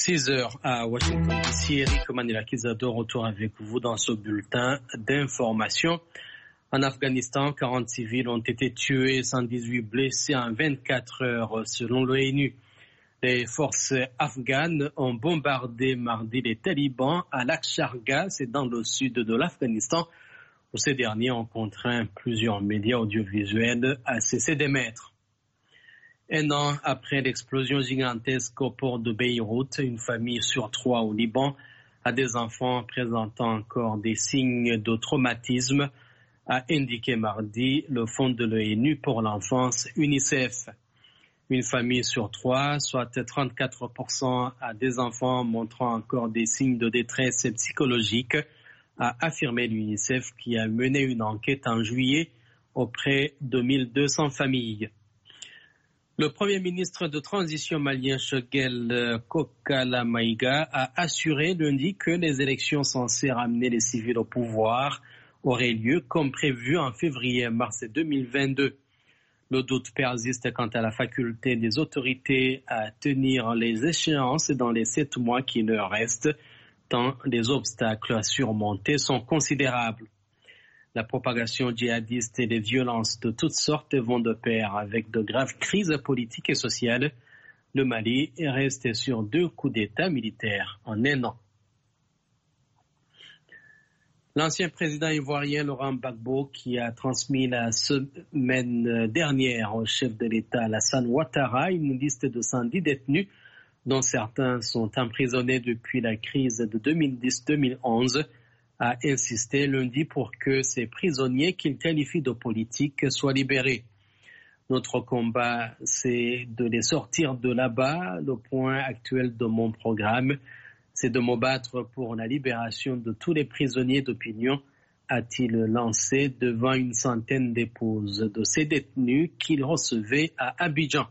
6 heures à Washington. Ici Eric Manilakizado, retour avec vous dans ce bulletin d'information. En Afghanistan, 40 civils ont été tués, 118 blessés en 24 heures selon l'ONU. Les forces afghanes ont bombardé mardi les talibans à Lakshargah, c'est dans le sud de l'Afghanistan, où ces derniers ont contraint plusieurs médias audiovisuels à cesser d'émettre. Un an après l'explosion gigantesque au port de Beyrouth, une famille sur 3 au Liban a des enfants présentant encore des signes de traumatisme, a indiqué mardi le Fonds de l'ONU pour l'enfance UNICEF. Une famille sur 3, soit 34%, a des enfants montrant encore des signes de détresse psychologique, a affirmé l'UNICEF qui a mené une enquête en juillet auprès de 1200 familles. Le Premier ministre de transition malien Choguel Kokala Maïga a assuré lundi que les élections censées ramener les civils au pouvoir auraient lieu comme prévu en février-mars 2022. Le doute persiste quant à la faculté des autorités à tenir les échéances dans les 7 mois qui leur restent, tant les obstacles à surmonter sont considérables. La propagation djihadiste et les violences de toutes sortes vont de pair avec de graves crises politiques et sociales. Le Mali est resté sur 2 coups d'État militaires en un an. L'ancien président ivoirien Laurent Gbagbo, qui a transmis la semaine dernière au chef de l'État Alassane Ouattara une liste de 110 détenus, dont certains sont emprisonnés depuis la crise de 2010-2011, a insisté lundi pour que ces prisonniers qu'il qualifie de politiques soient libérés. Notre combat, c'est de les sortir de là-bas. Le point actuel de mon programme, c'est de me battre pour la libération de tous les prisonniers d'opinion, a-t-il lancé devant une centaine d'épouses de ces détenus qu'il recevait à Abidjan.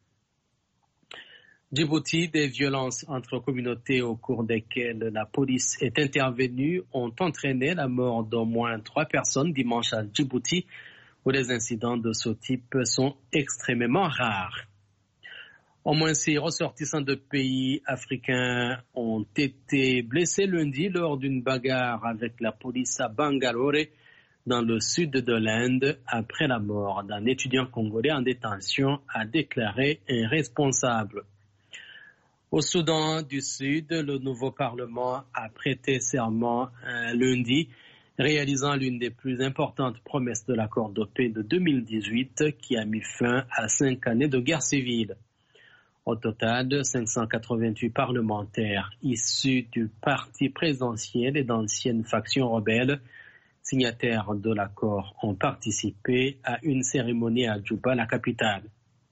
Djibouti, des violences entre communautés au cours desquelles la police est intervenue ont entraîné la mort d'au moins 3 personnes dimanche à Djibouti, où les incidents de ce type sont extrêmement rares. Au moins 6 ressortissants de pays africains ont été blessés lundi lors d'une bagarre avec la police à Bangalore, dans le sud de l'Inde, après la mort d'un étudiant congolais en détention, a déclaré un responsable. Au Soudan du Sud, le nouveau Parlement a prêté serment lundi, réalisant l'une des plus importantes promesses de l'accord de paix de 2018 qui a mis fin à 5 années de guerre civile. Au total, 588 parlementaires issus du parti présidentiel et d'anciennes factions rebelles signataires de l'accord ont participé à une cérémonie à Djouba, la capitale.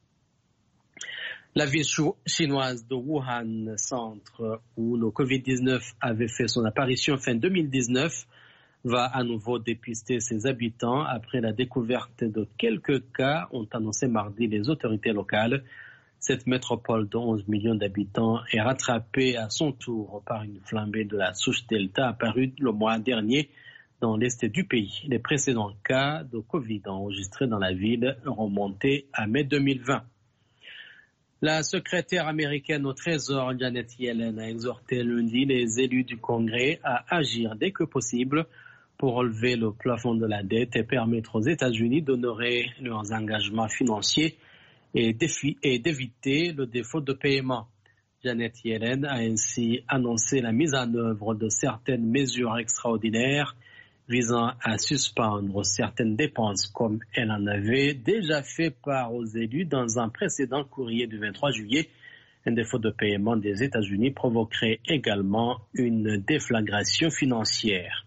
La ville chinoise de Wuhan, centre où le Covid-19 avait fait son apparition fin 2019, va à nouveau dépister ses habitants après la découverte de quelques cas, ont annoncé mardi les autorités locales. Cette métropole de 11 millions d'habitants est rattrapée à son tour par une flambée de la souche Delta apparue le mois dernier dans l'est du pays. Les précédents cas de Covid enregistrés dans la ville remontaient à mai 2020. La secrétaire américaine au Trésor, Janet Yellen, a exhorté lundi les élus du Congrès à agir dès que possible pour relever le plafond de la dette et permettre aux États-Unis d'honorer leurs engagements financiers et d'éviter le défaut de paiement. Janet Yellen a ainsi annoncé la mise en œuvre de certaines mesures extraordinaires visant à suspendre certaines dépenses comme elle en avait déjà fait part aux élus dans un précédent courrier du 23 juillet. Un défaut de paiement des États-Unis provoquerait également une déflagration financière.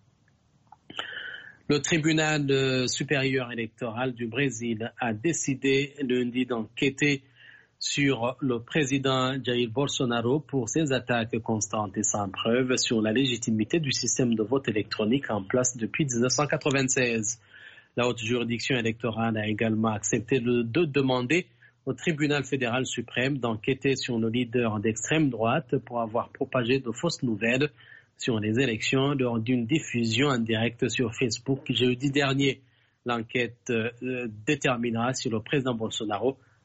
Le tribunal supérieur électoral du Brésil a décidé lundi d'enquêter sur le président Jair Bolsonaro pour ses attaques constantes et sans preuve sur la légitimité du système de vote électronique en place depuis 1996. La haute juridiction électorale a également accepté de demander au tribunal fédéral suprême d'enquêter sur le leader d'extrême droite pour avoir propagé de fausses nouvelles sur les élections lors d'une diffusion en direct sur Facebook jeudi dernier. L'enquête déterminera si le président Bolsonaro